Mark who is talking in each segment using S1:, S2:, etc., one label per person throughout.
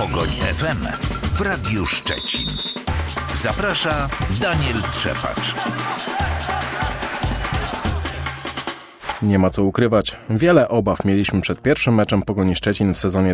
S1: Pogoń FM w Radiu Szczecin. Zaprasza Daniel Trzepacz.
S2: Nie ma co ukrywać. Wiele obaw mieliśmy przed pierwszym meczem Pogoni Szczecin w sezonie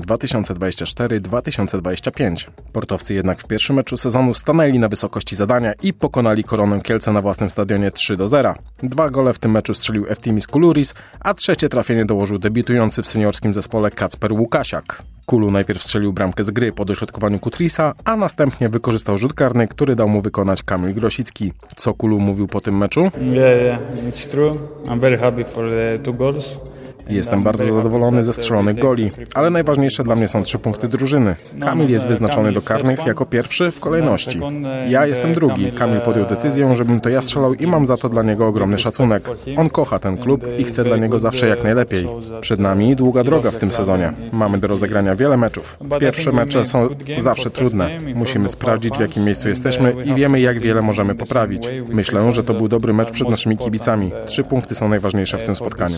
S2: 2024-2025. Portowcy jednak w pierwszym meczu sezonu stanęli na wysokości zadania i pokonali Koronę Kielce na własnym stadionie 3-0. 2 gole w tym meczu strzelił Eftimis Kuluris, a trzecie trafienie dołożył debiutujący w seniorskim zespole Kacper Łukasiak. Kulu najpierw strzelił bramkę z gry po dośrodkowaniu Kutrisa, a następnie wykorzystał rzut karny, który dał mu wykonać Kamil Grosicki. Co Kulu mówił po tym meczu?
S3: Yeah, it's true. I'm very happy for the 2 goals.
S2: Jestem bardzo zadowolony ze strzelonych goli, ale najważniejsze dla mnie są 3 punkty drużyny. Kamil jest wyznaczony do karnych jako pierwszy w kolejności. Ja jestem drugi. Kamil podjął decyzję, żebym to ja strzelał i mam za to dla niego ogromny szacunek. On kocha ten klub i chce dla niego zawsze jak najlepiej. Przed nami długa droga w tym sezonie. Mamy do rozegrania wiele meczów. Pierwsze mecze są zawsze trudne. Musimy sprawdzić, w jakim miejscu jesteśmy i wiemy, jak wiele możemy poprawić. Myślę, że to był dobry mecz przed naszymi kibicami. 3 punkty są najważniejsze w tym spotkaniu.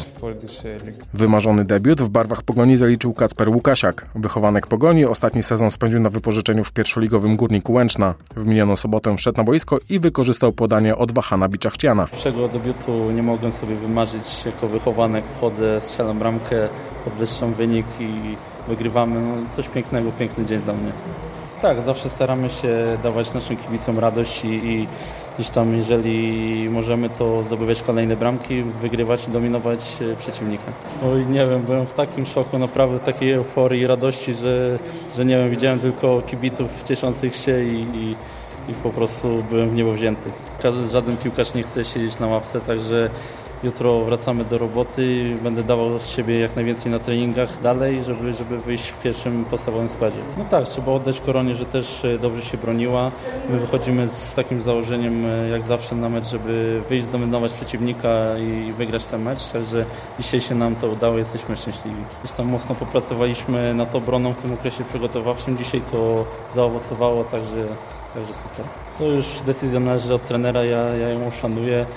S2: Wymarzony debiut w barwach Pogoni zaliczył Kacper Łukasiak. Wychowanek Pogoni ostatni sezon spędził na wypożyczeniu w pierwszoligowym Górniku Łęczna. W minioną sobotę wszedł na boisko i wykorzystał podanie od Wahana Biczachciana.
S4: Pierwszego debiutu nie mogłem sobie wymarzyć. Jako wychowanek wchodzę, strzelam bramkę, podwyższam wynik i wygrywamy. Coś pięknego, piękny dzień dla mnie. Tak, zawsze staramy się dawać naszym kibicom radość i gdzieś tam, jeżeli możemy, to zdobywać kolejne bramki, wygrywać i dominować przeciwnika. Oj, nie wiem, byłem w takim szoku, naprawdę takiej euforii i radości, że nie wiem, widziałem tylko kibiców cieszących się i po prostu byłem w niebo wzięty. Żaden piłkarz nie chce siedzieć na ławce, także jutro wracamy do roboty. Będę dawał z siebie jak najwięcej na treningach dalej, żeby wyjść w pierwszym podstawowym składzie. No tak, trzeba oddać Koronie, że też dobrze się broniła. My wychodzimy z takim założeniem jak zawsze na mecz, żeby wyjść, zdominować przeciwnika i wygrać ten mecz. Także dzisiaj się nam to udało, jesteśmy szczęśliwi. Gdzieś tam mocno popracowaliśmy nad obroną w tym okresie przygotowawczym. Dzisiaj to zaowocowało, także super. To już decyzja należy od trenera, ja ją szanuję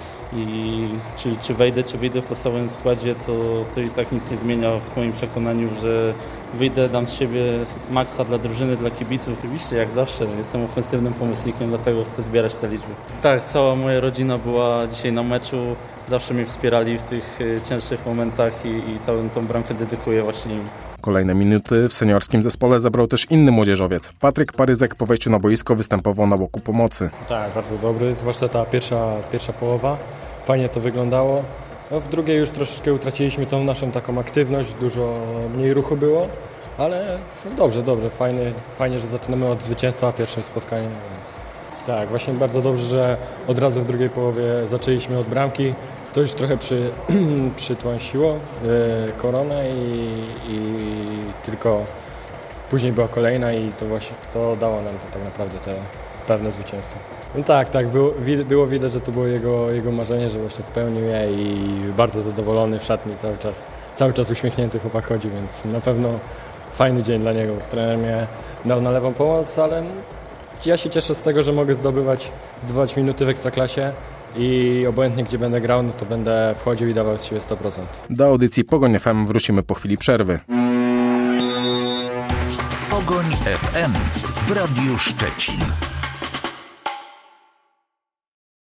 S4: i czy wyjdę w podstawowym składzie, to i tak nic nie zmienia w moim przekonaniu, że wyjdę, dam z siebie maksa dla drużyny, dla kibiców. Oczywiście, jak zawsze, jestem ofensywnym pomocnikiem, dlatego chcę zbierać te liczby. Tak, cała moja rodzina była dzisiaj na meczu, zawsze mnie wspierali w tych cięższych momentach i tą bramkę dedykuję właśnie im.
S2: Kolejne minuty w seniorskim zespole zabrał też inny młodzieżowiec. Patryk Paryzek po wejściu na boisko występował na boku pomocy.
S5: Tak, bardzo dobry, zwłaszcza ta pierwsza połowa. Fajnie to wyglądało. No, w drugiej już troszeczkę utraciliśmy tą naszą taką aktywność, dużo mniej ruchu było, ale dobrze, fajnie, że zaczynamy od zwycięstwa w pierwszym spotkaniu. Więc tak, właśnie bardzo dobrze, że od razu w drugiej połowie zaczęliśmy od bramki. To już trochę przytłamsiło Koronę i tylko później była kolejna i to właśnie to dało nam to tak naprawdę te pewne zwycięstwo. No tak, było widać, że to było jego marzenie, że właśnie spełnił je i bardzo zadowolony w szatni cały czas uśmiechnięty chłopak chodzi, więc na pewno fajny dzień dla niego. Trener mnie dał na lewą pomoc, ale ja się cieszę z tego, że mogę zdobywać minuty w Ekstraklasie. I obojętnie gdzie będę grał, no to będę wchodził i dawał z siebie 100%.
S2: Do audycji Pogoń FM wrócimy po chwili przerwy.
S1: Pogoń FM w Radiu Szczecin.